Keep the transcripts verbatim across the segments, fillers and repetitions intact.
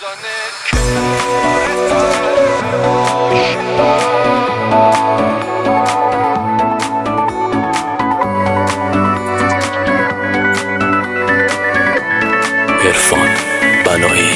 عرفان بنایی.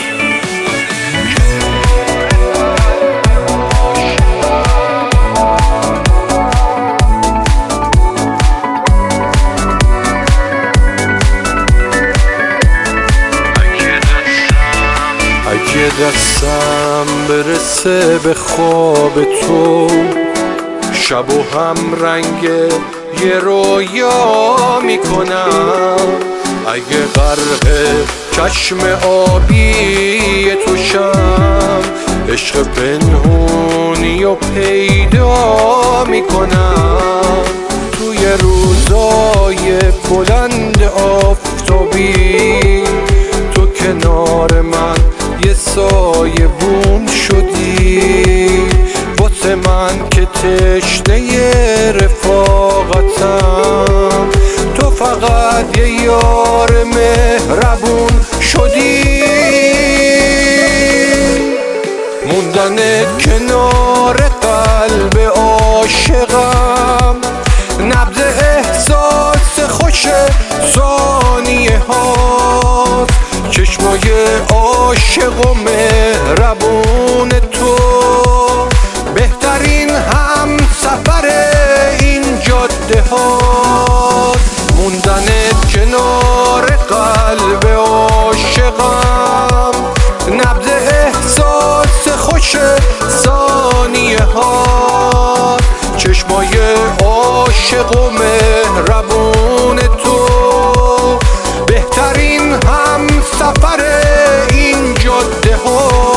اگه دستم برسه به خواب تو، شب و هم رنگ یه رویا میکنم. اگه غرق چشم آبی تو شم، عشق پنهونی و پیدا میکنم. توی روزای بلند آفتابی، تو کنار من یه سایه بون شدی. واسه من که تشنه رفاقتم، تو فقط یه یار مهربون شدی. موندن کنار قلب عاشقم، نبض احساس خوش ثانیه هاست. چشمای عاشق و مهربون تو، بهترین هم سفر این جاده هاست. موندن کنار قلب عاشقم، نبض احساس خوش ثانیه هاست. چشمای عاشق و مهربون تو، بهترین هم سفر این جاده ها.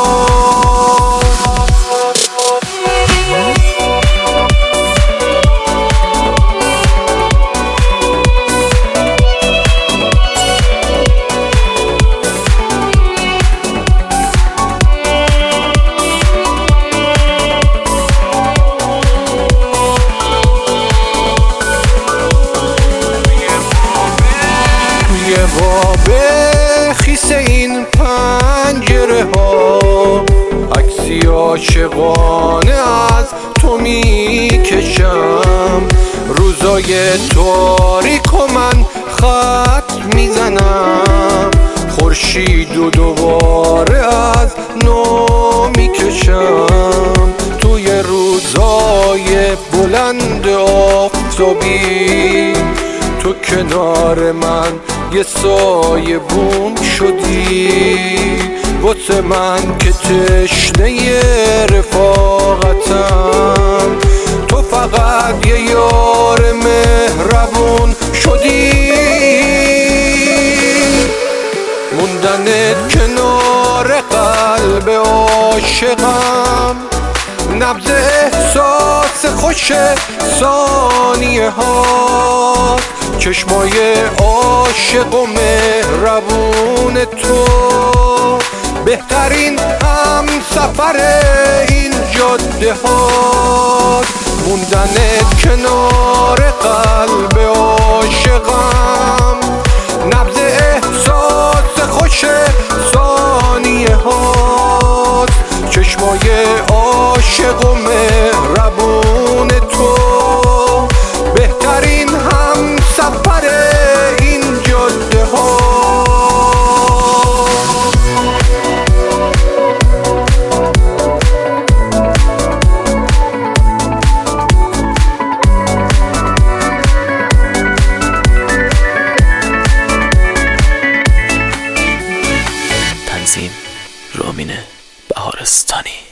وابه خیس این پنجره ها، عکسی عاشقانه از تو میکشم. روزای تاریک و من خط میزنم، خورشید و دوباره از نو میکشم. توی روزای بلند آفتابی، تو کنار من یه سایه بون شدی. واسه من که تشنه رفاقتم، تو فقط یه یار مهربون شدی. موندن کنار قلب عاشقم، نبض احساس خوش ثانیه هاست. چشمای عاشق و مهربون تو، بهترین هم سفر این جاده هاست. موندن کنار قلب عاشقم، نبض احساس خوش ثانیه هاست. چشمای عاشق و مهربون تو، بهترین هم سفر این جاده ها. تنظیم رامین بهارستانی.